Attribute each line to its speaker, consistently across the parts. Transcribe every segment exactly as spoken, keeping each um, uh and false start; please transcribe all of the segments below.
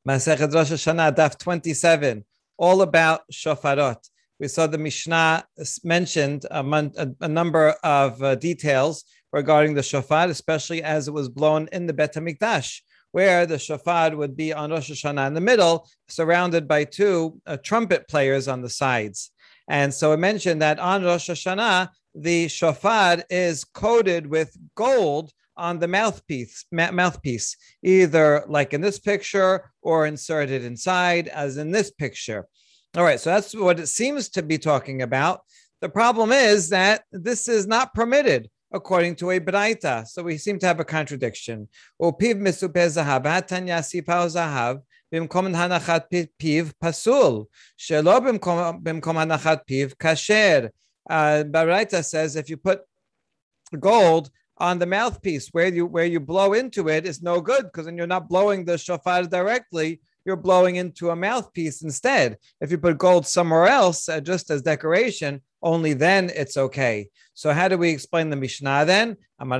Speaker 1: Masechet Rosh Hashanah, Daf twenty-seven, all about shofarot. We saw the Mishnah mentioned a, a, a number of uh, details regarding the shofar, especially as it was blown in the Bet HaMikdash, where the shofar would be on Rosh Hashanah in the middle, surrounded by two uh, trumpet players on the sides. And so it mentioned that on Rosh Hashanah, the shofar is coated with gold on the mouthpiece, ma- mouthpiece, either like in this picture or inserted inside, as in this picture. All right, so that's what it seems to be talking about. The problem is that this is not permitted according to a Braita. So we seem to have a contradiction. Upiv misupeh zahav, hatanya sipao zahav, bimkom hanachat piv pasul, shelo bimkom hanachat piv kasher. Braita says if you put gold on the mouthpiece where you where you blow into it is no good, because then you're not blowing the shofar directly, you're blowing into a mouthpiece instead. If you put gold somewhere else, uh, just as decoration, only then it's okay. So how do we explain the Mishnah then?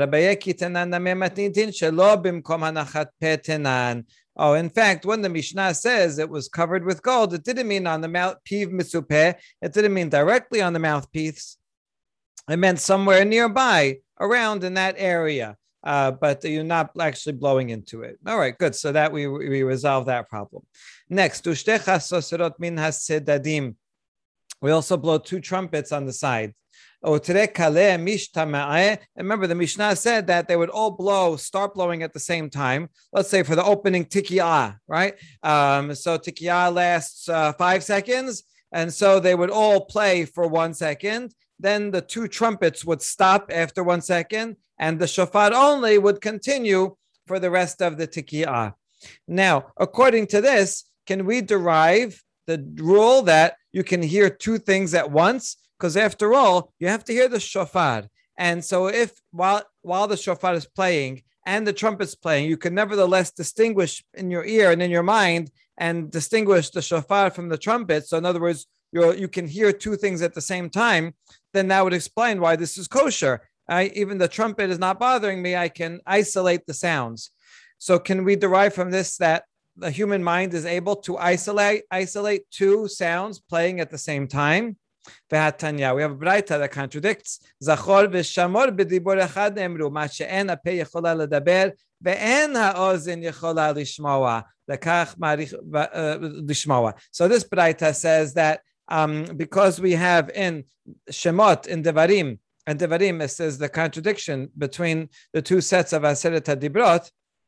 Speaker 1: Oh, in fact, when the Mishnah says it was covered with gold, it didn't mean on the mouth, piv misupeh, it didn't mean directly on the mouthpiece. It meant somewhere nearby, around in that area, uh, but you're not actually blowing into it. All right, good. So that we we resolve that problem. Next, we also blow two trumpets on the side. Remember, the Mishnah said that they would all blow, start blowing at the same time. Let's say for the opening tikiyah, right? Um, so tikiyah lasts uh, five seconds, and so they would all play for one second. Then the two trumpets would stop after one second, and the shofar only would continue for the rest of the tikiyah. Now, according to this, can we derive the rule that you can hear two things at once? Because after all, you have to hear the shofar. And so if while, while the shofar is playing and the trumpet's playing, you can nevertheless distinguish in your ear and in your mind and distinguish the shofar from the trumpet. So in other words, You're, you can hear two things at the same time, then that would explain why this is kosher. I, even the trumpet is not bothering me. I can isolate the sounds. So can we derive from this that the human mind is able to isolate isolate two sounds playing at the same time? We have a Braita that contradicts. Zachor v'shamor b'dibur echad emru ma she'en hapeh yechola ledaber ve'en ha'ozen yechola lishmoa lekach marich lishmoa. So this Braita says that Um, because we have in Shemot, in Devarim, and Devarim, it says the contradiction between the two sets of Aseret HaDibrot,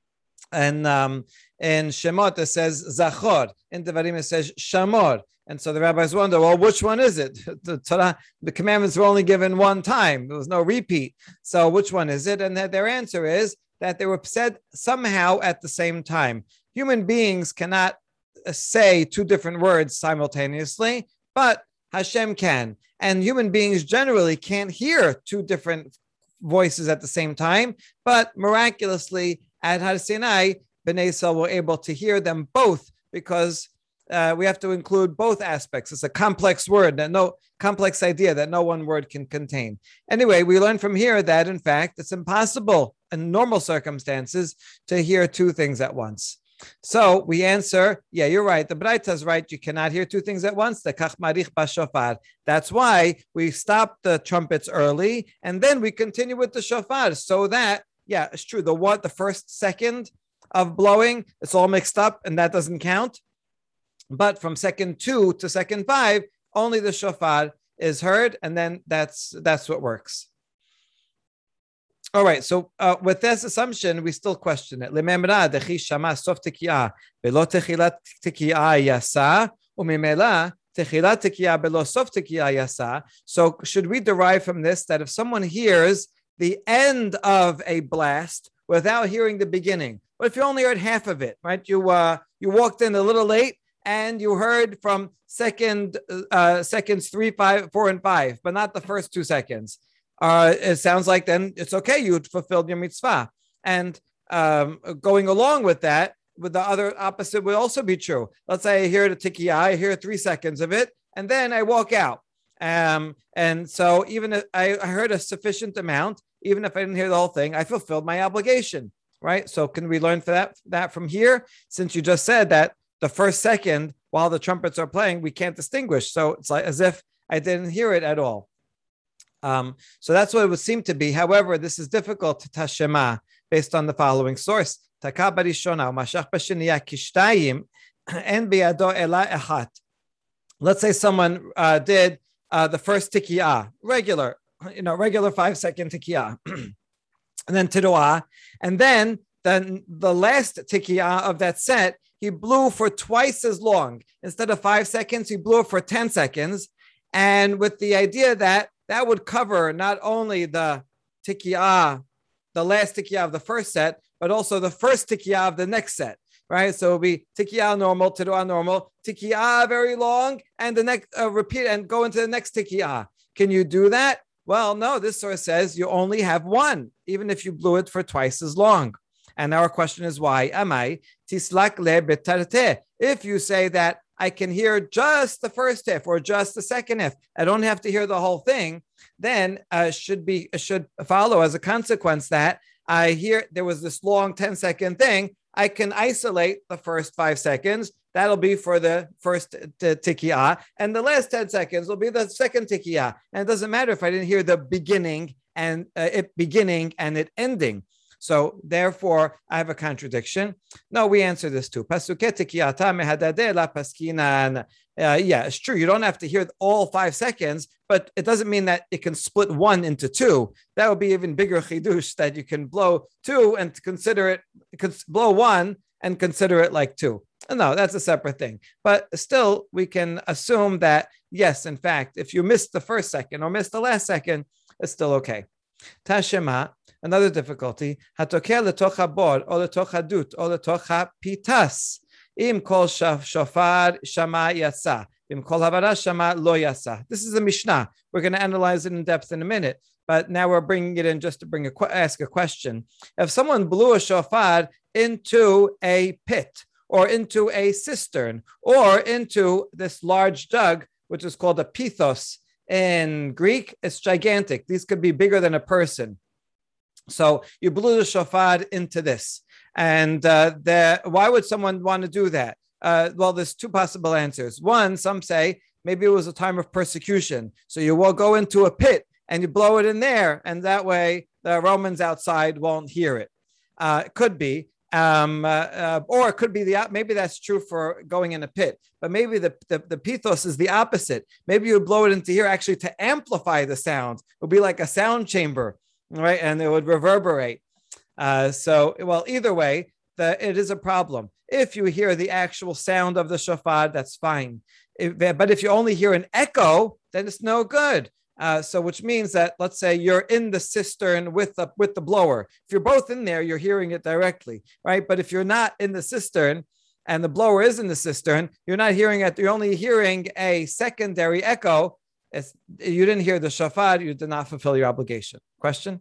Speaker 1: and um, in Shemot it says Zachor, in Devarim it says Shamor, and so the rabbis wonder, well, which one is it? The Torah, the commandments were only given one time, there was no repeat, so which one is it? And their answer is that they were said somehow at the same time. Human beings cannot say two different words simultaneously, but Hashem can. And human beings generally can't hear two different voices at the same time, but miraculously at Har Sinai, Bnei Yisrael were able to hear them both, because uh, we have to include both aspects. It's a complex word, that no complex idea that no one word can contain. Anyway, we learn from here that in fact, it's impossible in normal circumstances to hear two things at once. So we answer, yeah, you're right. The Braita is right. You cannot hear two things at once. The kach marich bashofar. That's why we stop the trumpets early and then we continue with the shofar. So that, yeah, it's true. The what, the first second of blowing, it's all mixed up and that doesn't count. But from second two to second five, only the shofar is heard, and then that's that's what works. All right, so uh, with this assumption, we still question it. So should we derive from this that if someone hears the end of a blast without hearing the beginning, but if you only heard half of it, right? You uh, you walked in a little late and you heard from second uh, seconds three, five, four, and five, but not the first two seconds. Uh, it sounds like then it's okay, you fulfilled your mitzvah. And um, going along with that, with the other opposite would also be true. Let's say I hear the tikiyah, I hear three seconds of it, and then I walk out. Um, and so even if I, I heard a sufficient amount, even if I didn't hear the whole thing, I fulfilled my obligation, right? So can we learn for that, that from here? Since you just said that the first second while the trumpets are playing, we can't distinguish. So it's like as if I didn't hear it at all. Um, so that's what it would seem to be. However, this is difficult to tashema based on the following source. Let's say someone uh, did uh, the first tikiyah, regular, you know, regular five second tikiyah, and then tiduah, and then then the last tikiyah of that set, he blew for twice as long. Instead of five seconds, he blew for ten seconds, and with the idea that that would cover not only the tikiyah, the last tikiyah of the first set, but also the first tikiyah of the next set. Right, so it'll be tikiyah normal, tiduah normal, tikiyah very long, and the next uh, repeat and go into the next tikiyah. Can you do that? Well, no. This source says you only have one, even if you blew it for twice as long. And our question is why? Amai tislak le betarte. If you say that I can hear just the first half or just the second half, I don't have to hear the whole thing, then uh, should be should follow as a consequence that I hear there was this long ten second thing. I can isolate the first five seconds. That'll be for the first t- tikiyah. And the last ten seconds will be the second tikiyah. And it doesn't matter if I didn't hear the beginning and uh, it beginning and it ending. So therefore, I have a contradiction. No, we answer this too. Uh, yeah, it's true. You don't have to hear all five seconds, but it doesn't mean that it can split one into two. That would be even bigger chidush, that you can blow two and consider it, blow one and consider it like two. No, that's a separate thing. But still, we can assume that, yes, in fact, if you missed the first second or missed the last second, it's still okay. Tashema, another difficulty, hatokeh letocha bor, or letocha dut, or letocha pitas. Im kol shofar shama yasa. Im kol havara shama lo yasa. This is a Mishnah. We're going to analyze it in depth in a minute, but now we're bringing it in just to bring a ask a question. If someone blew a shofar into a pit, or into a cistern, or into this large jug, which is called a pithos in Greek, it's gigantic. These could be bigger than a person. So you blew the shofar into this. And uh, the, why would someone want to do that? Uh, well, there's two possible answers. One, some say maybe it was a time of persecution. So you will go into a pit and you blow it in there. And that way the Romans outside won't hear it. Uh, it could be. Um, uh, uh, or it could be the, maybe that's true for going in a pit, but maybe the, the, the pithos is the opposite. Maybe you blow it into here actually to amplify the sound. It would be like a sound chamber, right? And it would reverberate. Uh, so, well, either way, the, it is a problem. If you hear the actual sound of the shofar, that's fine. If, but if you only hear an echo, then it's no good. Uh, so which means that, let's say you're in the cistern with the, with the blower. If you're both in there, you're hearing it directly, right? But if you're not in the cistern and the blower is in the cistern, you're not hearing it. You're only hearing a secondary echo. It's, you didn't hear the shofar. You did not fulfill your obligation. Question?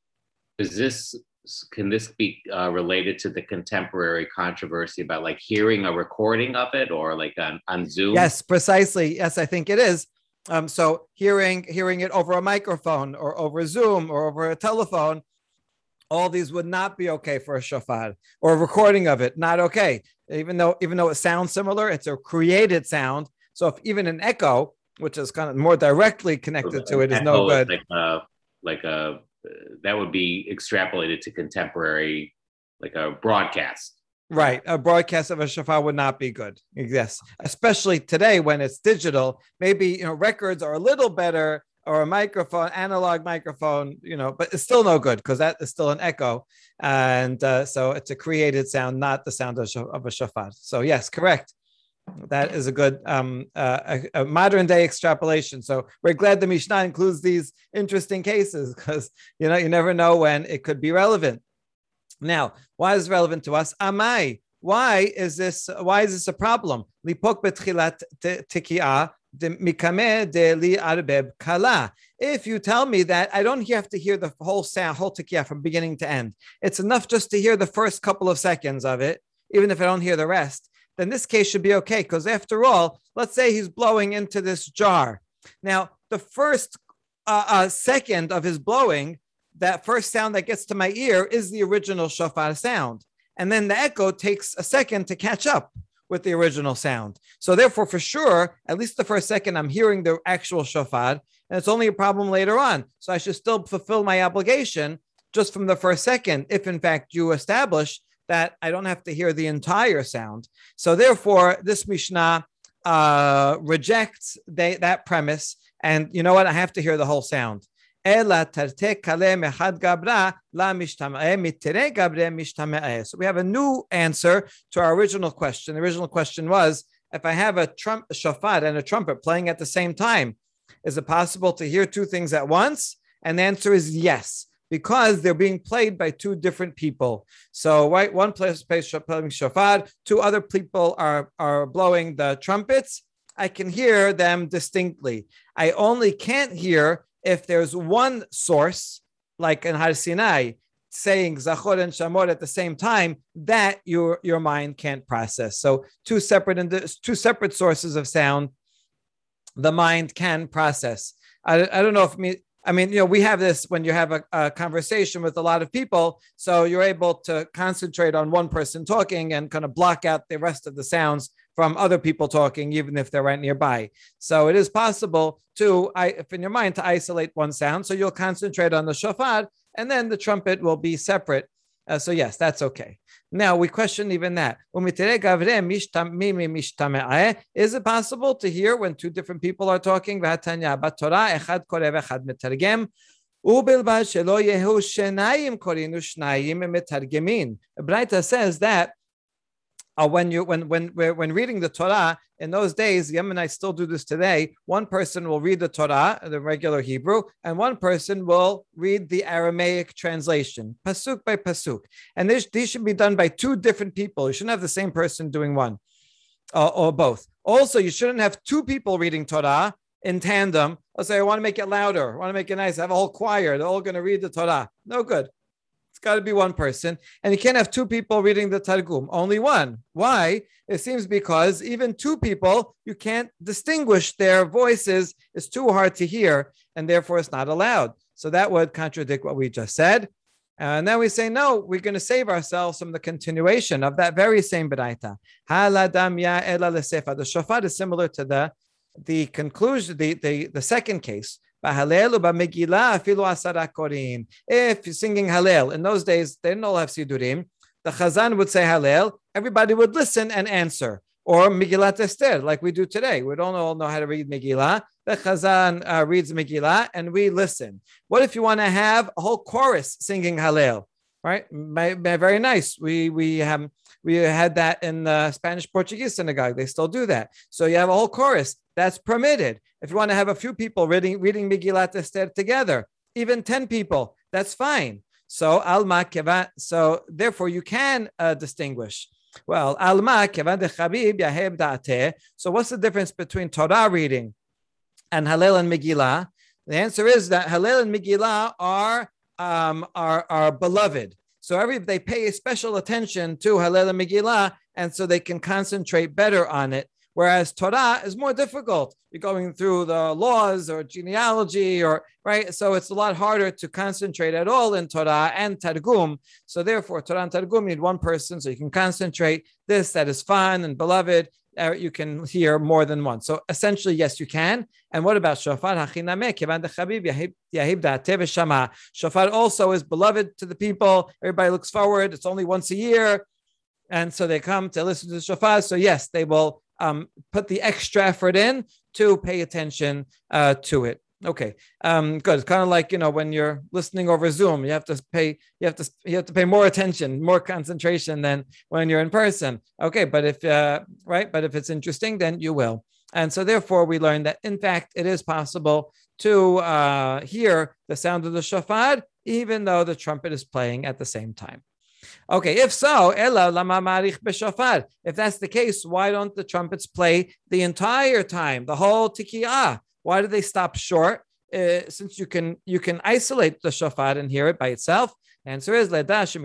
Speaker 2: Is this, can this be uh, related to the contemporary controversy about like hearing a recording of it or like on, on Zoom?
Speaker 1: Yes, precisely. Yes, I think it is. Um, so hearing hearing it over a microphone or over Zoom or over a telephone, all these would not be okay for a shofar, or a recording of it, not okay. Even though even though it sounds similar, it's a created sound. So if even an echo, which is kind of more directly connected to it, is no good.
Speaker 2: Like a, like a that would be extrapolated to contemporary, like a broadcast.
Speaker 1: Right. A broadcast of a shofar would not be good. Yes. Especially today when it's digital, maybe, you know, records are a little better, or a microphone, analog microphone, you know, but it's still no good because that is still an echo. And uh, so it's a created sound, not the sound of, of a shofar. So yes, correct. That is a good um, uh, a, a modern day extrapolation. So we're glad the Mishnah includes these interesting cases because, you know, you never know when it could be relevant. Now, why is it relevant to us? Amai. Why is this? Why is this a problem? Lipok betchilat tikiyah mikame de li arbeb kala. If you tell me that I don't have to hear the whole sound, whole tikiyah from beginning to end, it's enough just to hear the first couple of seconds of it, even if I don't hear the rest, then this case should be okay. Because after all, let's say he's blowing into this jar. Now, the first uh, uh, second of his blowing, that first sound that gets to my ear is the original shofar sound. And then the echo takes a second to catch up. with the original sound. So therefore, for sure, at least the first second, I'm hearing the actual shofar, and it's only a problem later on. So I should still fulfill my obligation just from the first second, if in fact you establish that I don't have to hear the entire sound. So therefore, this Mishnah uh, rejects they, that premise. And you know what? I have to hear the whole sound. So we have a new answer to our original question. The original question was, if I have a, trump, a shofar and a trumpet playing at the same time, is it possible to hear two things at once? And the answer is yes, because they're being played by two different people. So right, one plays playing shofar, two other people are, are blowing the trumpets. I can hear them distinctly. I only can't hear if there's one source, like in Har Sinai, saying Zachor and Shamor at the same time, that your, your mind can't process. So two separate two separate sources of sound, the mind can process. I, I don't know if me. I mean, you know, we have this when you have a, a conversation with a lot of people, so you're able to concentrate on one person talking and kind of block out the rest of the sounds from other people talking, even if they're right nearby. So it is possible to, if in your mind, to isolate one sound. So you'll concentrate on the shofar, and then the trumpet will be separate. Uh, so yes, that's okay. Now we question even that. Is it possible to hear when two different people are talking? Braita says that Uh, when you when when when reading the Torah in those days, the Yemenites still do this today. One person will read the Torah, the regular Hebrew, and one person will read the Aramaic translation, pasuk by pasuk. And this, these should be done by two different people. You shouldn't have the same person doing one uh, or both. Also, you shouldn't have two people reading Torah in tandem. Let's say I want to make it louder, I want to make it nice. I have a whole choir. They're all going to read the Torah. No good. It's got to be one person. And you can't have two people reading the Targum, only one. Why? It seems because even two people, you can't distinguish their voices. It's too hard to hear, and therefore it's not allowed. So that would contradict what we just said. And then we say, no, we're going to save ourselves from the continuation of that very same Beraita. The shofar is similar to the, the conclusion, the, the, the second case. If you're singing Hallel, in those days, they didn't all have Sidurim. The Chazan would say Hallel, everybody would listen and answer. Or Megillat Esther, like we do today. We don't all know how to read Megillah. The Chazan uh, reads Megillah, and we listen. What if you want to have a whole chorus singing Hallel? Right? Very nice. We we have we had that in the Spanish Portuguese synagogue. They still do that. So you have a whole chorus. That's permitted. If you want to have a few people reading reading Megillat Esther together, even ten people, that's fine. So alma kevan. So therefore, you can uh, distinguish. Well, alma kevan de chabib yaheb da'ateh. So what's the difference between Torah reading and Hallel and Megillah? The answer is that Hallel and Megillah are um, are are beloved. So every they pay special attention to Hallel and Megillah, and so they can concentrate better on it. Whereas Torah is more difficult. You're going through the laws or genealogy, or right. So it's a lot harder to concentrate at all in Torah and Targum. So therefore, Torah and Targum need one person, so you can concentrate. This that is fun and beloved. Uh, you can hear more than one. So essentially, yes, you can. And what about shofar? Shofar also is beloved to the people. Everybody looks forward. It's only once a year, and so they come to listen to the shofar. So yes, they will. Um, put the extra effort in to pay attention uh, to it. Okay, um, good. It's kind of like, you know, when you're listening over Zoom, you have to pay, you have to, you have to pay more attention, more concentration than when you're in person. Okay, but if uh, right, but if it's interesting, then you will. And so therefore, we learned that in fact it is possible to uh, hear the sound of the shofar, even though the trumpet is playing at the same time. Okay, if so, if that's the case, why don't the trumpets play the entire time, the whole tikiyah? Why do they stop short? Uh, since you can you can isolate the shofar and hear it by itself. The answer is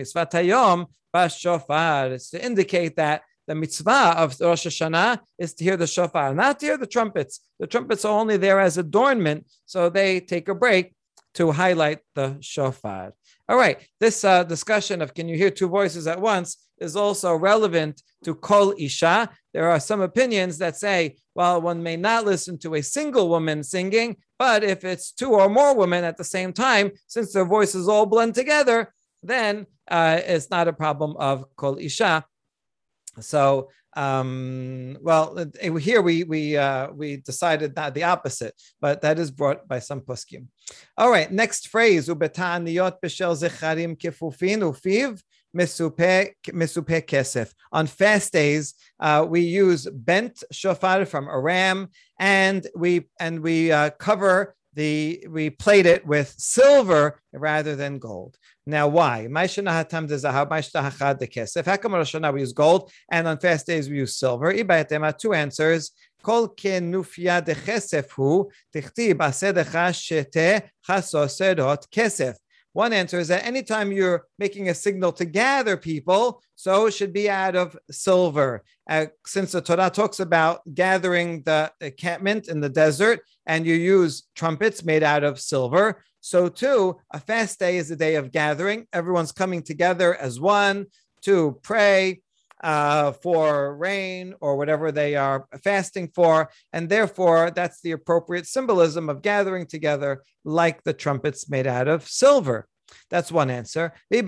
Speaker 1: shofar. It's to indicate that the mitzvah of Rosh Hashanah is to hear the shofar, not to hear the trumpets. The trumpets are only there as adornment, so they take a break to highlight the shofar. All right, this uh, discussion of can you hear two voices at once is also relevant to Kol Isha. There are some opinions that say, well, one may not listen to a single woman singing, but if it's two or more women at the same time, since their voices all blend together, then uh, it's not a problem of Kol Isha. So, um, well, here we we uh, we decided not the opposite, but that is brought by some poskim. All right, next phrase: Ubeta'aniyot b'shel zecharim kefufin ufiv mesupe mesupe kesef. On fast days, uh, we use bent shofar from Aram, and we and we uh, cover the we plate it with silver rather than gold. Now, why? How come on Rosh Hashanah we use gold, and on fast days we use silver? Two answers. Kol kenufya de chesef hu tichtib asedecha shete chasoserot kesef. One answer is that anytime you're making a signal to gather people, so it should be out of silver. Uh, since the Torah talks about gathering the encampment in the desert, and you use trumpets made out of silver, so too, a fast day is a day of gathering. Everyone's coming together as one to pray uh, for rain or whatever they are fasting for. And therefore, that's the appropriate symbolism of gathering together like the trumpets made out of silver. That's one answer. Or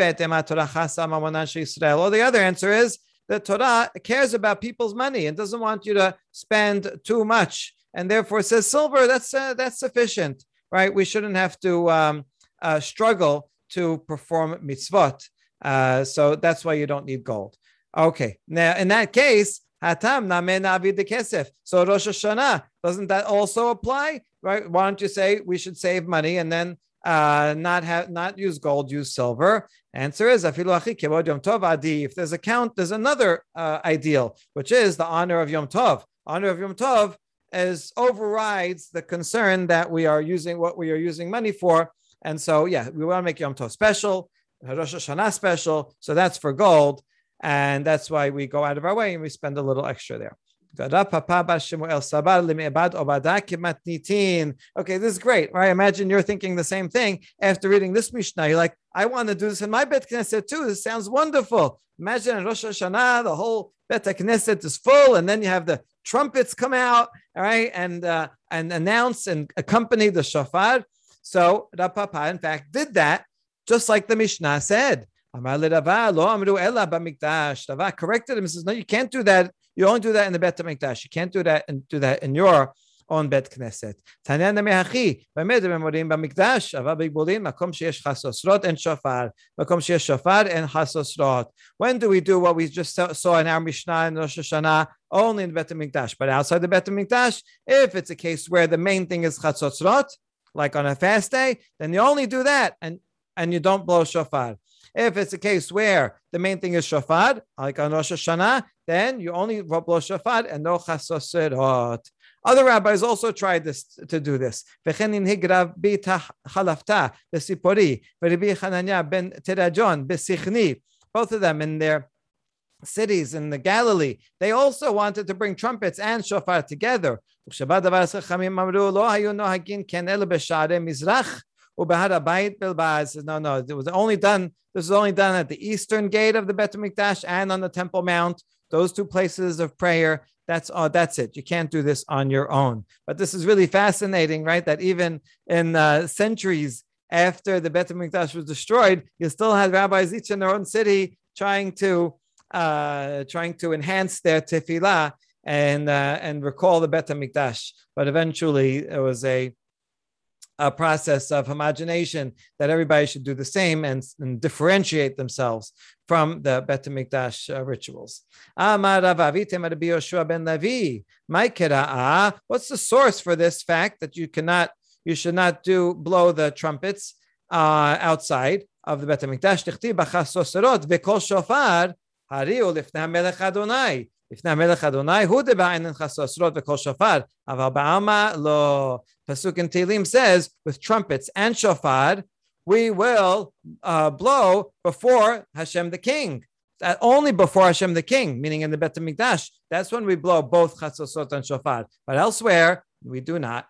Speaker 1: the other answer is that Torah cares about people's money and doesn't want you to spend too much. And therefore says silver, that's uh, that's sufficient. Right? We shouldn't have to um, uh, struggle to perform mitzvot. Uh, so that's why you don't need gold. Okay. Now, in that case, hatam namen avid de kesef. So Rosh Hashanah, doesn't that also apply? Right? Why don't you say we should save money and then uh, not have not use gold, use silver? Answer is afilu achi kevod Yom Tov adi. If there's a count, there's another uh, ideal, which is the honor of Yom Tov. Honor of Yom Tov is overrides the concern that we are using what we are using money for. And so, yeah, we want to make Yom Tov special, Rosh Hashanah special. So that's for gold. And that's why we go out of our way and we spend a little extra there. Okay, this is great, right? Imagine you're thinking the same thing after reading this Mishnah. You're like, I want to do this in my Bet Knesset too. This sounds wonderful. Imagine in Rosh Hashanah, the whole Bet Knesset is full, and then you have the trumpets come out, all right, and uh, and announce and accompany the shofar. So Rav Papa, in fact, did that, just like the Mishnah said. Amar le Rava, lo amru ela b'mikdash. Rava corrected him and says, no, you can't do that. You only do that in the Bet HaMikdash. You can't do that and do that in your own Bet Knesset. Tanya nemehachi, b'med memorim b'mikdash, ava b'gbolin, makom sheyesh chasosrot and shofar, makom sheyesh shofar and chasosrot. When do we do what we just saw in our Mishnah in Rosh Hashanah? Only in the Bet HaMikdash. But outside the Bet HaMikdash, if it's a case where the main thing is chasosrot, like on a fast day, then you only do that and, and you don't blow shofar. If it's a case where the main thing is shofar, like on Rosh Hashanah, then you only blow shofar and no chasosrot. Other rabbis also tried this to do this. Both of them in their cities in the Galilee, they also wanted to bring trumpets and shofar together. No, no, it was only done. This was only done at the eastern gate of the Bet HaMikdash and on the Temple Mount. Those two places of prayer. That's oh, that's it. You can't do this on your own. But this is really fascinating, right? That even in uh, centuries after the Bet HaMikdash was destroyed, you still had rabbis each in their own city trying to uh, trying to enhance their tefillah and uh, and recall the Bet HaMikdash. But eventually, it was a a process of homogenation that everybody should do the same and, and differentiate themselves from the Bet HaMikdash uh, rituals. What's the source for this fact that you cannot, you should not do blow the trumpets uh, outside of the Bet HaMikdash? לפני המלך אדוני, הוא דבעינן חסוסרות וכל שופר, אבל בעלמא לא. Pasuk in Tehillim says, with trumpets and shofar, we will uh, blow before Hashem the King. That only before Hashem the King, meaning in the Bet HaMikdash. That's when we blow both chasosot and shofar. But elsewhere, we do not.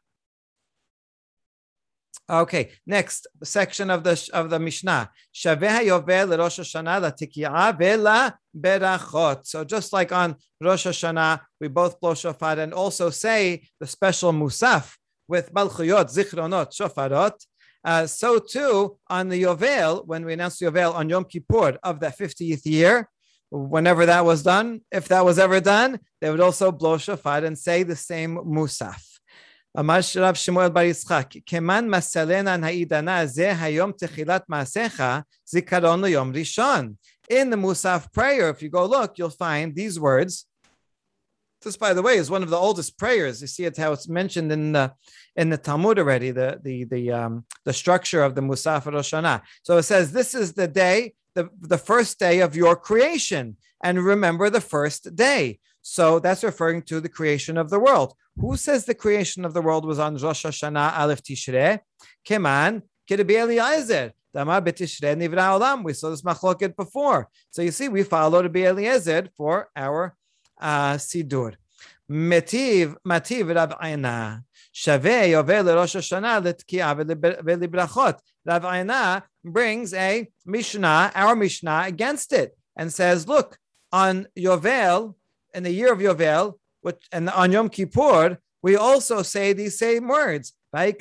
Speaker 1: Okay, next section of the of the Mishnah. Shaveh hayovel leRosh Hashanah latiki'ah ve'la berachot. So just like on Rosh Hashanah, we both blow shofar and also say the special musaf with Malchuyot, Zichronot, Shofarot. Uh, so too on the Yovel, when we announce the Yovel on Yom Kippur of that fiftieth year, whenever that was done, if that was ever done, they would also blow shofar and say the same musaf. אמר רב שמואל בר יצחק, כמן מסלנה העידנה זה היום תחילת מעשיך, זיכרון ליום ראשון. In the Musaf prayer, if you go look, you'll find these words. This, by the way, is one of the oldest prayers. You see it how it's mentioned in the in the Talmud already, the the the um the structure of the Musaf Rosh Hashanah. So it says, this is the day, the, the first day of your creation, and remember the first day. So that's referring to the creation of the world. Who says the creation of the world was on Rosh Hashanah Aleph Tishrei? Keman Kirbi Eliezer. Damar b'Tishrei nivra olam. We saw this machloket before. So you see, we follow Rabbi Eliezer for our uh, Sidur. Metiv Mativ Rav Aina. Shaveh Yovel Rosh Hashanah L'Tkiah V'Librachot. Rav Aina brings a Mishnah, our Mishnah, against it and says, look, on Yovel, in the year of Yovel, which, and on Yom Kippur, we also say these same words. The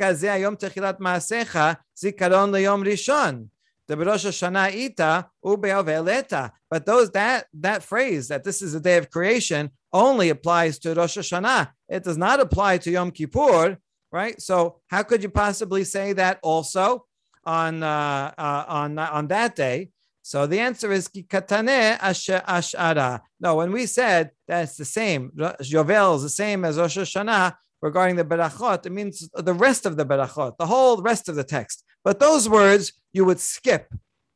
Speaker 1: Rosh Hashanah ita ubeyovel eta. But those that that phrase that this is a day of creation only applies to Rosh Hashanah. It does not apply to Yom Kippur, right? So how could you possibly say that also on uh, uh, on on that day? So the answer is Kikatane Ashara. No, when we said that's the same, Yovel is the same as Rosh Hashanah regarding the Berachot, it means the rest of the Berachot, the whole rest of the text. But those words you would skip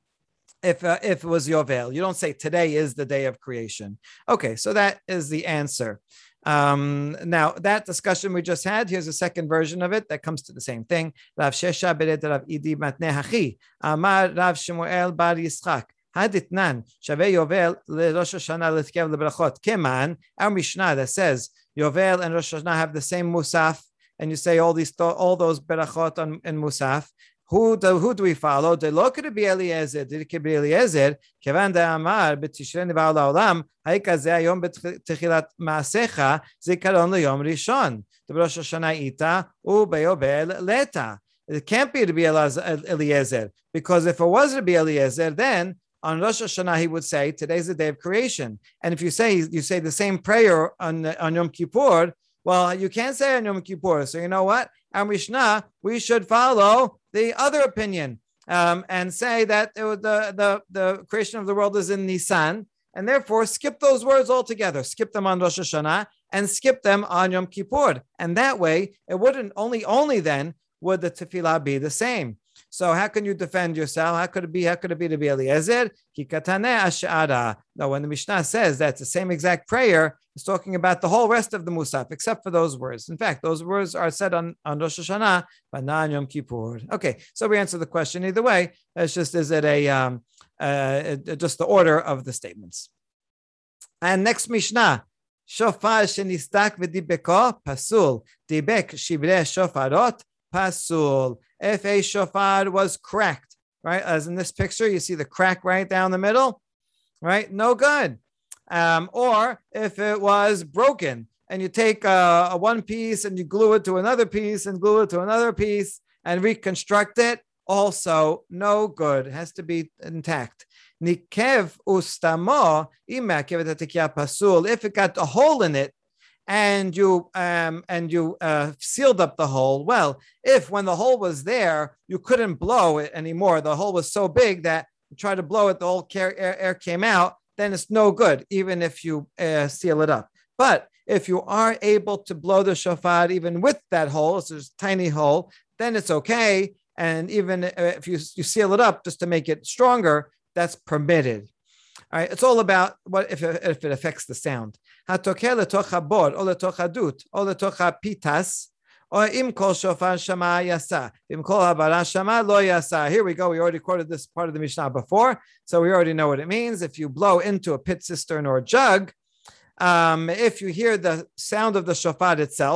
Speaker 1: if uh, if it was Yovel. You don't say today is the day of creation. Okay, so that is the answer. Um, now that discussion we just had, here's a second version of it that comes to the same thing. Rav Shesha bered Rav Idi matne hachi Amar Rav Shmuel bar Yitzchak haditnan shavei Yovel leRosh Hashanah l'tkev lebrachot keman. Our Mishnah that says Yovel and Rosh Hashanah have the same musaf, and you say all these all those berachot on in musaf. Who do, who do we follow? De lo could be Eliezer. Did it be Eliezer? Kevan da Amar b'Tishrei nivra olam. Haika ze hayom b'techilat maasecha zikaron liyom rishon. The Rosh Hashanah ita u beyovel leta. It can't be to be Eliezer, because if it was to be Eliezer, then on Rosh Hashanah he would say today's the day of creation. And if you say you say the same prayer on on Yom Kippur, well, you can't say on Yom Kippur. So you know what? Our Mishnah, we should follow the other opinion um, and say that it was the, the, the creation of the world is in Nisan, and therefore skip those words altogether. Skip them on Rosh Hashanah and skip them on Yom Kippur. And that way, it wouldn't only, only then would the tefillah be the same. So how can you defend yourself? How could it be? How could it be to be Eliezer? Kikatane ash'ara. No, when the Mishnah says that's the same exact prayer, it's talking about the whole rest of the Musaf, except for those words. In fact, those words are said on, on Rosh Hashanah, but not on Yom Kippur. Okay, so we answer the question either way. It's just, is it a um, uh, just the order of the statements? And next Mishnah, Shofar shenistak v'dibeko pasul, dibek shibre shofarot pasul. If a shofar was cracked, right, as in this picture, you see the crack right down the middle, right? No good. Um, or if it was broken and you take a, a one piece and you glue it to another piece and glue it to another piece and reconstruct it, also no good. It has to be intact. Nikev ustamo pasul. If it got a hole in it, and you um, and you uh, sealed up the hole. Well, if when the hole was there, you couldn't blow it anymore, the hole was so big that you try to blow it, the whole air, air came out, then it's no good, even if you uh, seal it up. But if you are able to blow the shofar even with that hole, it's a tiny hole, then it's okay. And even if you, you seal it up just to make it stronger, that's permitted. All right, it's all about what if it, if it affects the sound. Hatokeh letocha bor, or letocha dut, or letocha pitas, or im kol shofar shama yasa, im kol habara shama lo yasa. Here we go. We already quoted this part of the Mishnah before, so we already know what it means. If you blow into a pit cistern or a jug, um, if you hear the sound of the shofar itself,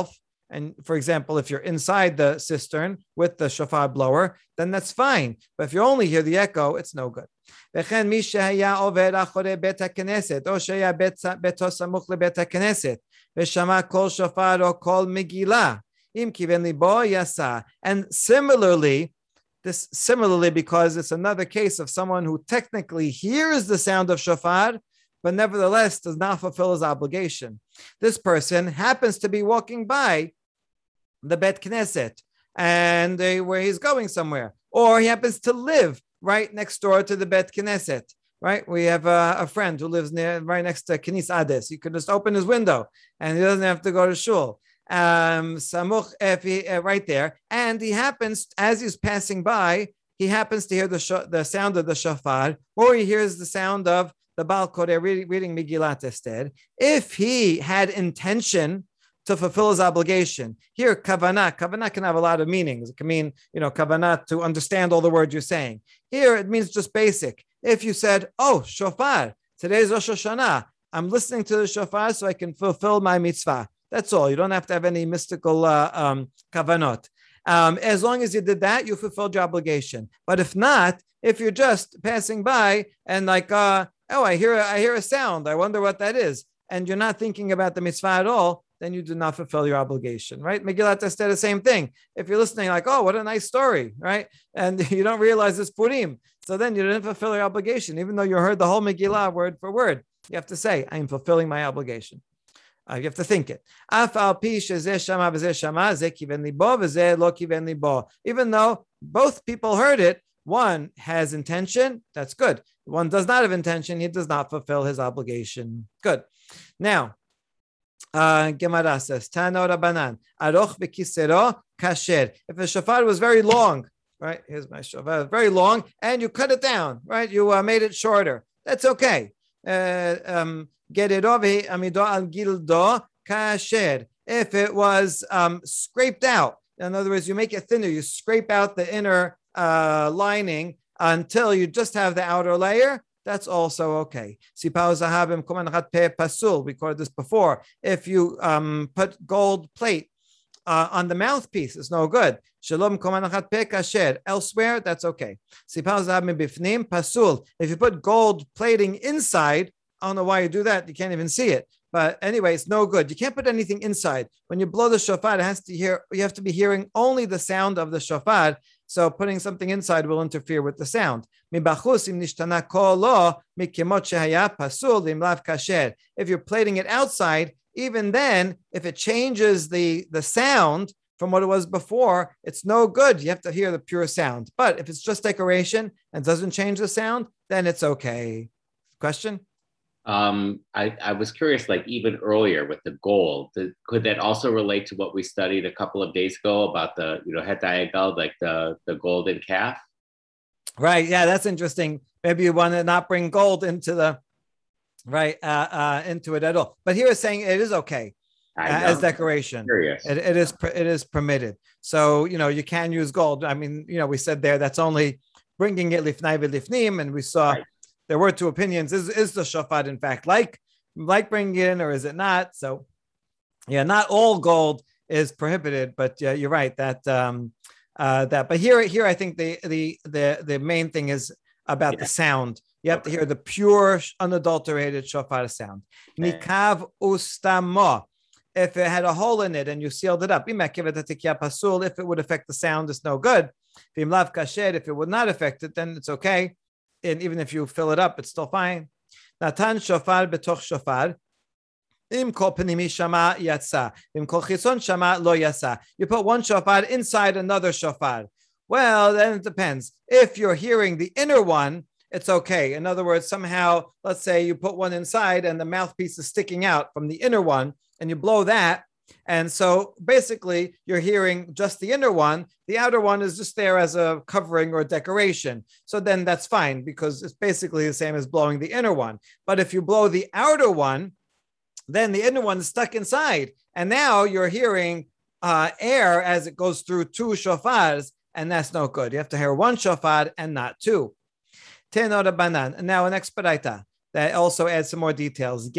Speaker 1: and for example, if you're inside the cistern with the shofar blower, then that's fine. But if you only hear the echo, it's no good. וכן מי שהיה עובר אחורי בית הכנסת, או שהיה ביתו סמוך לבית הכנסת, ושמע קול שופר או קול מגילה, אם כיוון ליבו יעשה. And similarly, this similarly because it's another case of someone who technically hears the sound of shofar, but nevertheless does not fulfill his obligation. This person happens to be walking by the Bet Knesset and uh, where he's going somewhere, or he happens to live right next door to the Bet Knesset, right? We have a, a friend who lives near, right next to Knis Ades. You could just open his window and he doesn't have to go to shul. Um, Samuch, uh, right there. And he happens, as he's passing by, he happens to hear the, sh- the sound of the shofar, or he hears the sound of the Baal Koreh reading, reading Megillat Esther. If he had intention to fulfill his obligation, here, kavanah, kavanah can have a lot of meanings. It can mean, you know, kavanah to understand all the words you're saying. Here, it means just basic. If you said, oh, shofar, today's Rosh Hashanah, I'm listening to the shofar so I can fulfill my mitzvah. That's all. You don't have to have any mystical uh, um, kavanot. Um, as long as you did that, you fulfilled your obligation. But if not, if you're just passing by and like, uh, oh, I hear, I hear a sound, I wonder what that is, and you're not thinking about the mitzvah at all, then you do not fulfill your obligation, right? Megillat Esther, the same thing. If you're listening like, oh, what a nice story, right? And you don't realize it's Purim, so then you didn't fulfill your obligation, even though you heard the whole Megillah word for word. You have to say, I am fulfilling my obligation. Uh, you have to think it. Even though both people heard it, one has intention, that's good. One does not have intention, he does not fulfill his obligation. Good. Now, uh, Gemara says, Tano Rabbanan, Aroch v'kisero kasher. If the shofar was very long, right? Here's my shofar, very long, and you cut it down, right? You uh, made it shorter. That's okay. Uh, um, Get it over amido al gildo kasher. If it was um, scraped out, in other words, you make it thinner, you scrape out the inner uh, lining until you just have the outer layer, that's also okay. We quoted this before. If you um, put gold plate uh, on the mouthpiece, it's no good. Elsewhere, that's okay. If you put gold plating inside, I don't know why you do that. You can't even see it. But anyway, it's no good. You can't put anything inside. When you blow the shofar, it has to hear, you have to be hearing only the sound of the shofar. So putting something inside will interfere with the sound. If you're plating it outside, even then, if it changes the, the sound from what it was before, it's no good. You have to hear the pure sound. But if it's just decoration and doesn't change the sound, then it's okay. Question?
Speaker 2: Um, I, I was curious, like even earlier with the gold, the, could that also relate to what we studied a couple of days ago about the, you know, hetayagal, like the, the golden calf?
Speaker 1: Right. Yeah, that's interesting. Maybe you want to not bring gold into the, right, uh, uh, into it at all. But here it's saying it is okay uh, as decoration. It, it is it is permitted. So, you know, you can use gold. I mean, you know, we said there that's only bringing it lifnai v'lifnim, and we saw. Right. There were two opinions. Is, is the shofar, in fact, like, like bringing it in, or is it not? So, yeah, not all gold is prohibited, but yeah, you're right that um, uh, that. But here, here, I think the the the the main thing is about yeah. the sound. You have okay. to hear the pure, unadulterated shofar sound. Nikav ustamo. If it had a hole in it and you sealed it up, if it would affect the sound, it's no good. If it would not affect it, then it's okay. And even if you fill it up, it's still fine. Natan shofar betoch shofar. Im kol penimi shama yatsa. Im kol chitzon shama lo yatsa. You put one shofar inside another shofar. Well, then it depends. If you're hearing the inner one, it's okay. In other words, somehow, let's say you put one inside and the mouthpiece is sticking out from the inner one, and you blow that. And so basically you're hearing just the inner one. The outer one is just there as a covering or decoration. So then that's fine because it's basically the same as blowing the inner one. But if you blow the outer one, then the inner one is stuck inside. And now you're hearing uh, air as it goes through two shofars, and that's no good. You have to hear one shofar and not two. Tenor banan. And now an expedita. that also adds some more details.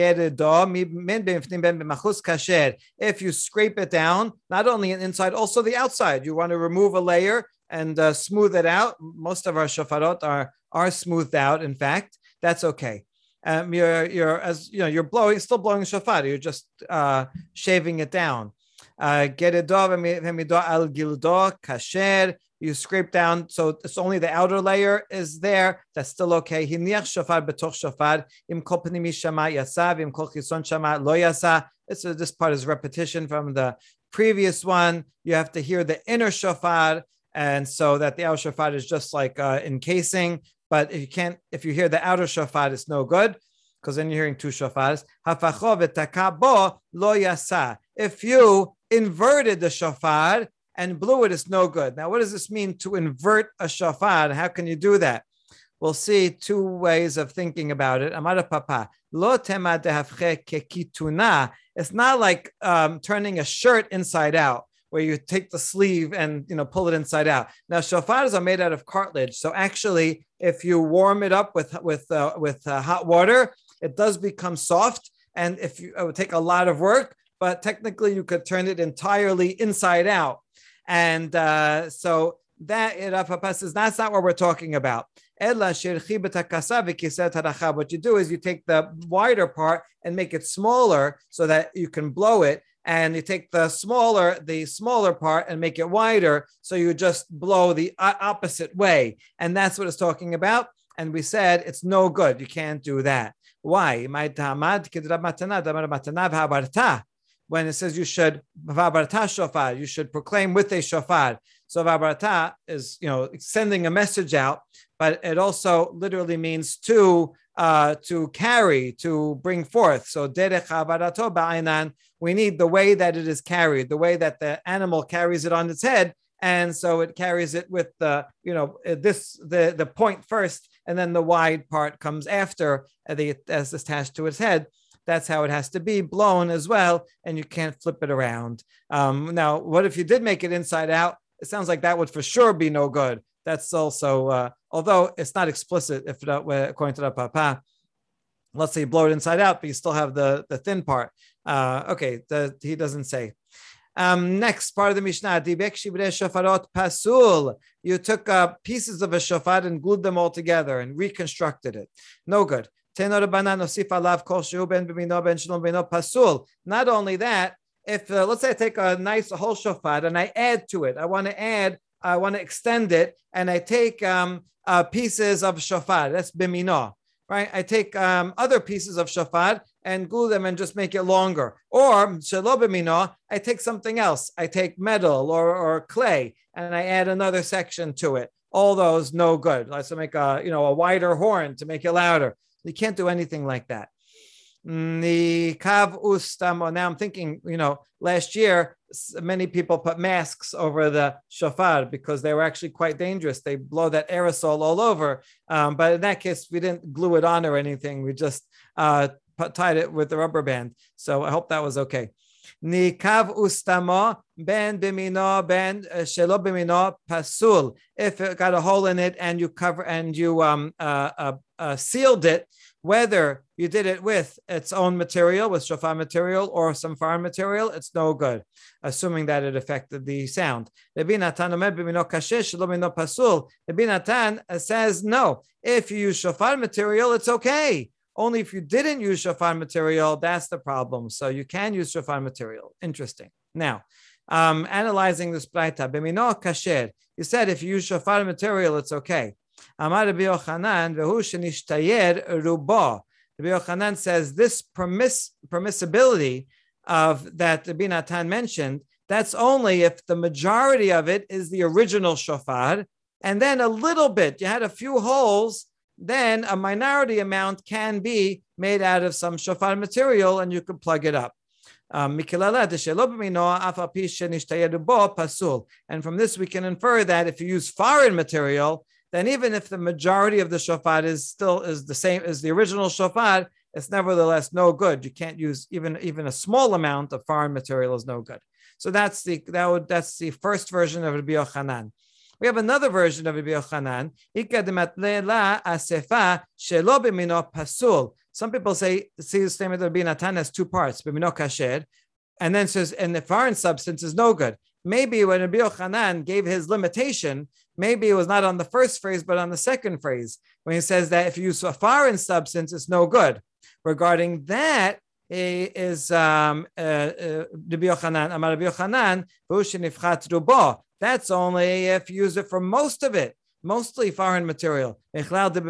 Speaker 1: If you scrape it down, not only inside, also the outside, you want to remove a layer and uh, smooth it out. Most of our shofarot are are smoothed out. In fact, that's okay. Um, you're you're as you know you're blowing, still blowing shofar. You're just uh, shaving it down. Uh, al gildo kasher. You scrape down, so it's only the outer layer is there. That's still okay. Hiniach shofar betoch shofar. Im kol panimi shama yasa, im kol chison shama lo yasa. This this part is repetition from the previous one. You have to hear the inner shofar, and so that the outer shofar is just like uh, encasing. But if you can't, if you hear the outer shofar, it's no good because then you're hearing two shofars. Hafacho v'takabo lo yasa. If you inverted the shofar and blew it, it's no good. Now, what does this mean to invert a shofar? How can you do that? We'll see two ways of thinking about it. Amar Papa, lo tema dehavche kekituna. It's not like um, turning a shirt inside out, where you take the sleeve and you know pull it inside out. Now, shofars are made out of cartilage, so actually, if you warm it up with with uh, with uh, hot water, it does become soft. And if you, it would take a lot of work, but technically, you could turn it entirely inside out. And uh, so that Papa says that's not what we're talking about. What you do is you take the wider part and make it smaller so that you can blow it, and you take the smaller the smaller part and make it wider so you just blow the opposite way. And that's what it's talking about. And we said it's no good. You can't do that. Why? When it says you should vabarta shofar, you should proclaim with a shofar. So vabarta is, you know, sending a message out, but it also literally means to uh, to carry, to bring forth. So derech havarato ba'ainan, we need the way that it is carried, the way that the animal carries it on its head, and so it carries it with the, you know, this the the point first, and then the wide part comes after the as attached to its head. That's how it has to be blown as well, and you can't flip it around. Um, now, what if you did make it inside out? It sounds like that would for sure be no good. That's also, uh, although it's not explicit, if that, according to the Papa, let's say you blow it inside out, but you still have the, the thin part. Uh, okay, the, he doesn't say. Um, next part of the Mishnah, Dibek shibrei shofarot pasul. You took uh, pieces of a shofar and glued them all together and reconstructed it. No good. Not only that, if uh, let's say I take a nice a whole shofar and I add to it, I want to add, I want to extend it, and I take um, uh, pieces of shofar. That's bimino, right? I take um, other pieces of shofar and glue them and just make it longer. Or shelo bimino, I take something else. I take metal or, or clay and I add another section to it. All those no good. Let's make a you know a wider horn to make it louder. You can't do anything like that. The kav ustamo. Now I'm thinking, you know, last year, many people put masks over the shofar because they were actually quite dangerous. They blow that aerosol all over. Um, but in that case, we didn't glue it on or anything. We just uh, put, tied it with the rubber band. So I hope that was okay. Ni kav ustamo ben bimino ben shelo bimino pasul. If it got a hole in it and you cover and you um uh, uh, uh sealed it, whether you did it with its own material, with shofar material or some foreign material, it's no good, assuming that it affected the sound. Rabbi Natan omer bimino kasher shelo bimino pasul. Rabbi Natan says no. If you use shofar material, it's okay. Only if you didn't use shofar material, that's the problem. So you can use shofar material. Interesting. Now, um, analyzing this braita, b'mino kasher. You said if you use shofar material, it's okay. Amar Rabbi Yochanan v'hu shenishtayer rubo. Rabbi Yochanan says this permiss permissibility of that Rabbi Natan mentioned. That's only if the majority of it is the original shofar, and then a little bit. You had a few holes. Then a minority amount can be made out of some shofar material and you can plug it up. Um, and from this we can infer that if you use foreign material, then even if the majority of the shofar is still is the same as the original shofar, it's nevertheless no good. You can't use even, even a small amount of foreign material is no good. So that's the that would that's the first version of Rabbi Yochanan. We have another version of Rabbi Yochanan. Some people say, see the statement of Rabbi Natan has two parts, b'mino kasher, and then says, and the foreign substance is no good. Maybe when Rabbi Yochanan gave his limitation, maybe it was not on the first phrase, but on the second phrase, when he says that if you use a foreign substance, it's no good. Regarding that, is um, uh, uh, Rabbi Yochanan, Amar Rabbi Yochanan, v'ushenifchat rubo. That's only if you use it for most of it, mostly foreign material. According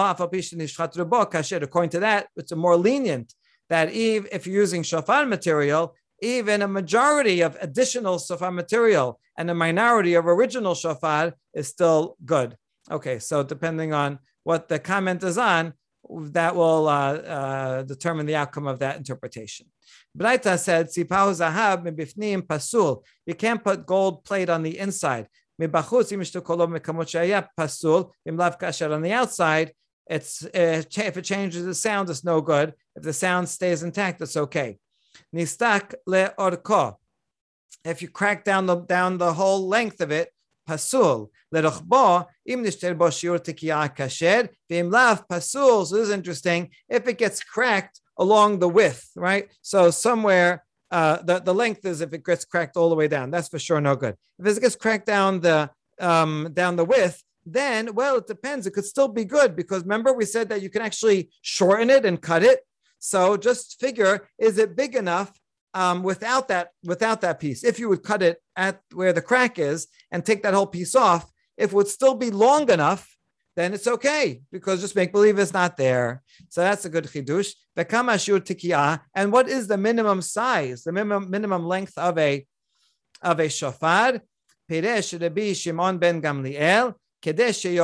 Speaker 1: to that, it's a more lenient that if you're using shofar material, even a majority of additional shofar material and a minority of original shofar is still good. Okay, so depending on what the comment is on, that will uh, uh, determine the outcome of that interpretation. Braita said, "Sipahu zahav mibifnim pasul." You can't put gold plate on the inside. Mibachutz imishtu kolov mekamot shaya pasul imlav kasher. On the outside, it's uh, if it changes the sound, it's no good. If the sound stays intact, it's okay. Nistak leorko. If you crack down the down the whole length of it, pasul. Lerochbo im nishter bo shiur tikiyah kasher v'imlav pasul. So this is interesting. If it gets cracked along the width, right? So somewhere uh, the the length is if it gets cracked all the way down. That's for sure no good. If it gets cracked down the um, down the width, then well, it depends. It could still be good because remember we said that you can actually shorten it and cut it. So just figure, is it big enough um, without that without that piece? If you would cut it at where the crack is and take that whole piece off, if it would still be long enough, then it's okay because just make believe it's not there. So that's a good chidush. V'kama shiur tikiyah, and what is the minimum size, the minimum minimum length of a of a shofar? Piresh Rabbi Shimon ben Gamliel. That's big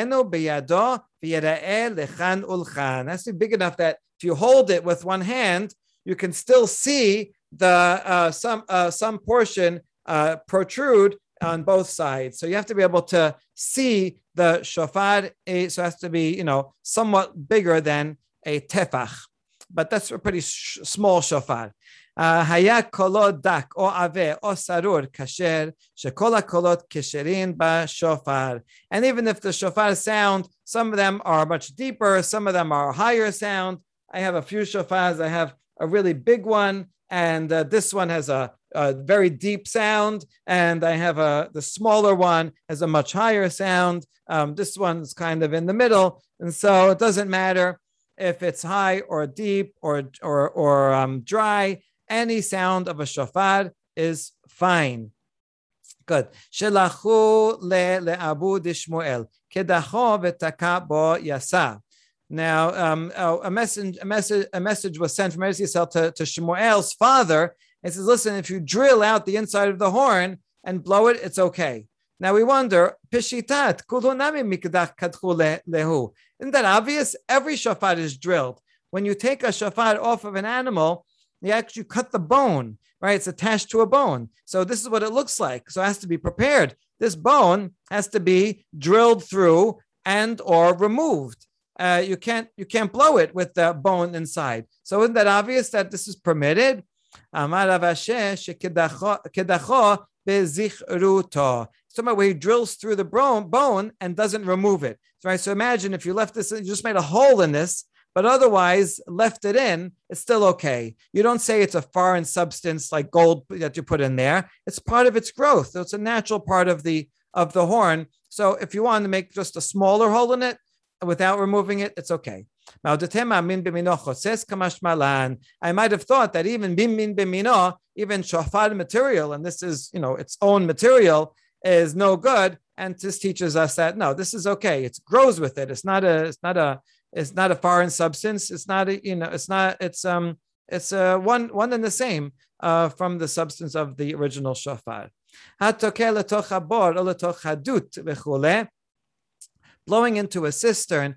Speaker 1: enough that if you hold it with one hand, you can still see the uh, some uh, some portion uh, protrude on both sides. So you have to be able to see the shofar. So it has to be, you know, somewhat bigger than a tefach, but that's a pretty sh- small shofar. Haya kolot dak o ave o sarur kasher shekola kolot kesherin ba shofar. And even if the shofar sound, some of them are much deeper, some of them are higher sound. I have a few shofars. I have a really big one, and uh, this one has a, a very deep sound. And I have a the smaller one has a much higher sound. Um, this one's kind of in the middle, and so it doesn't matter if it's high or deep or or or um, dry. Any sound of a shofar is fine. Good. Shelachu le le'abu dishmuel kedacho v'taka bo yasa. Now, um, a message, a message, a message was sent from Eretz Yisrael to, to Shmuel's father. It says, "Listen, if you drill out the inside of the horn and blow it, it's okay." Now we wonder, pishitat kulunami mikdach kadchu lehu. Isn't that obvious? Every shofar is drilled. When you take a shofar off of an animal, you actually cut the bone, right? It's attached to a bone. So this is what it looks like. So it has to be prepared. This bone has to be drilled through and or removed. Uh, you can't you can't blow it with the bone inside. So isn't that obvious that this is permitted? Amar Rav Ashi kedacho bezichruto. Somewhere where he drills through the bone, bone and doesn't remove it. Right. So imagine if you left this, you just made a hole in this, but otherwise left it in, it's still okay. You don't say it's a foreign substance like gold that you put in there. It's part of its growth. So it's a natural part of the of the horn. So if you want to make just a smaller hole in it without removing it, it's okay. I might have thought that even bimin bimino, even shofar material, and this is, you know, its own material, is no good. And this teaches us that no, this is okay. It grows with it. It's not a, it's not a, it's not a foreign substance. It's not a, you know, it's not, it's um, it's uh, one, one and the same uh, from the substance of the original shofar. Blowing into a cistern,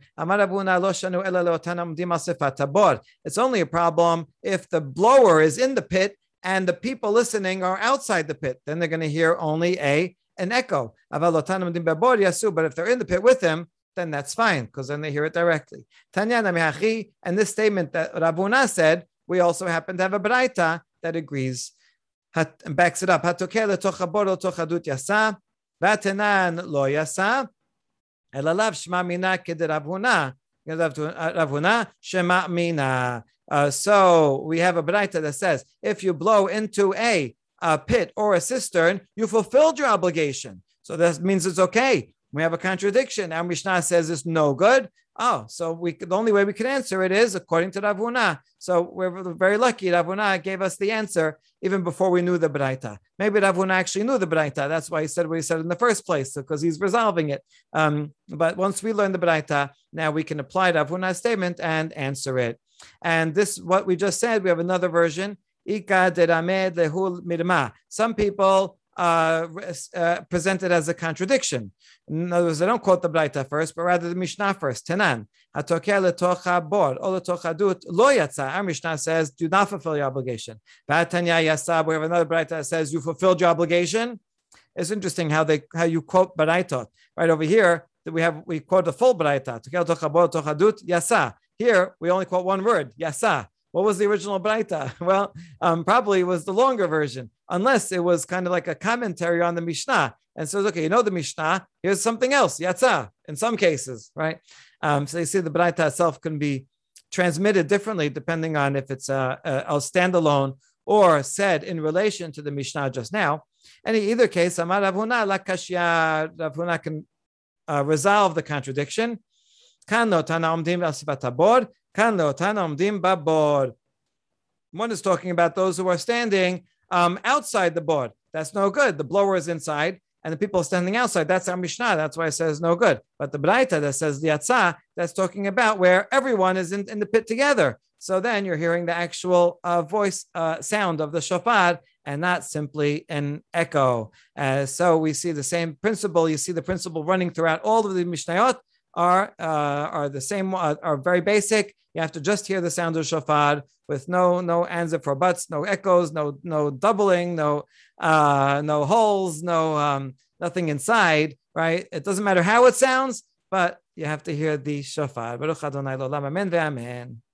Speaker 1: it's only a problem if the blower is in the pit and the people listening are outside the pit. Then they're going to hear only a an echo. But if they're in the pit with him, then that's fine because then they hear it directly. And this statement that Rav Huna said, we also happen to have a braita that agrees and backs it up. Elalav Shma Mina Keder Rav Huna Rav Huna, Shema Mina. Uh, so we have a braita that says if you blow into a, a pit or a cistern, you fulfilled your obligation. So that means it's okay. We have a contradiction. Our Mishnah says it's no good. Oh, so we the only way we can answer it is according to Rav Huna. So we're very lucky. Rav Huna gave us the answer even before we knew the braita. Maybe Rav Huna actually knew the braita. That's why he said what he said in the first place, because he's resolving it. Um, but once we learn the braita, now we can apply Rav Huna's statement and answer it. And this, what we just said, we have another version. Some people uh, uh, present it as a contradiction. In other words, they don't quote the Braita first, but rather the Mishnah first. Tenan. Our Mishnah says, do not fulfill your obligation. We have another Braita that says, you fulfilled your obligation. It's interesting how they how you quote Baraitot. Right over here, that we have we quote the full Braita. Yasa. Here, we only quote one word, yasa. What was the original Braita? Well, um, probably it was the longer version, unless it was kind of like a commentary on the Mishnah. And says, okay, you know the Mishnah, here's something else, yatsa, in some cases, right? Um, so you see the Braita itself can be transmitted differently depending on if it's a, a, a standalone or said in relation to the Mishnah just now. And in either case, Amar Rav Huna la kashya, Rav Huna can uh, resolve the contradiction. Kan lo tana omdim b'asifat habor, kan lo tana omdim babor. One is talking about those who are standing um, outside the board. That's no good. The blower is inside, and the people standing outside. That's our Mishnah. That's why it says no good. But the Braita that says the Yatzah, that's talking about where everyone is in, in the pit together. So then you're hearing the actual uh, voice uh, sound of the shofar and not simply an echo. Uh, so we see the same principle. You see the principle running throughout all of the Mishnayot. Are uh, are the same, uh, are very basic. You have to just hear the sound of shofar with no no anza for buts, no echoes, no no doubling, no uh, no holes, no um, nothing inside. Right? It doesn't matter how it sounds, but you have to hear the shofar. Baruch Adonai L'olam, amen ve'amen.